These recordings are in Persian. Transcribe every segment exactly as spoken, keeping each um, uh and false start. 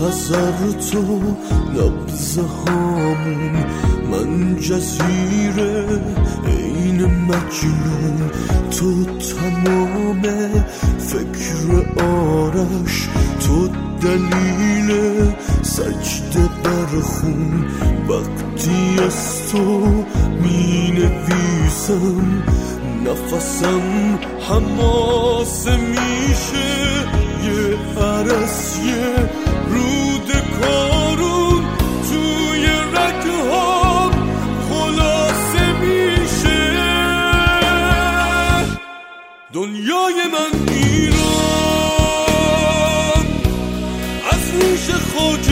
خزر تو نبض هامون، من جزیره این مجنون، تو تمام فکر آرش، تو دلیل سجده بر خون. وقتی از تو می نویسم نفسم حماسه میشه، یه عرص یه رود کارون توی رگهام خلاصه میشه. دنیای من ایران، از ریش خاک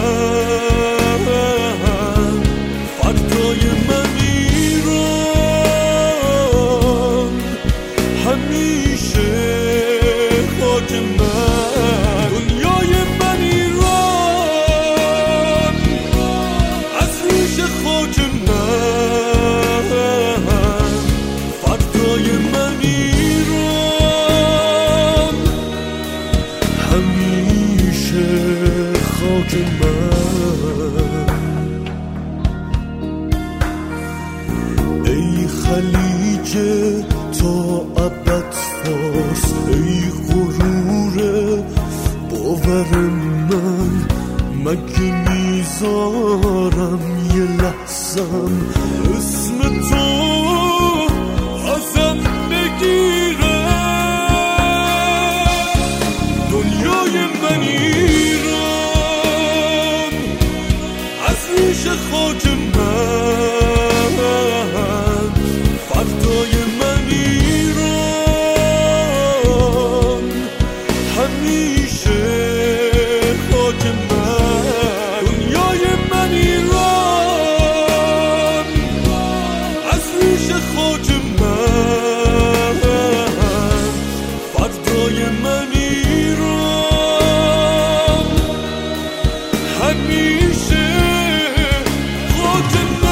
من، فردای من ایران، همیشه خاک من. دنیای من ایران، از ریش خاک من، فردای من ایران، همیشه خاک من. ای خلیج تا ابد فارس، ای غرور باور من، مگه میذارم یه لحظم اسم تو ازم بگیره. دنیای من ایران، از ریش خاک من، فردای من ایران، همیشه خاک من. دنیای من ایران، از ریش خاک من، فردای من ایران، همیشه خاک من.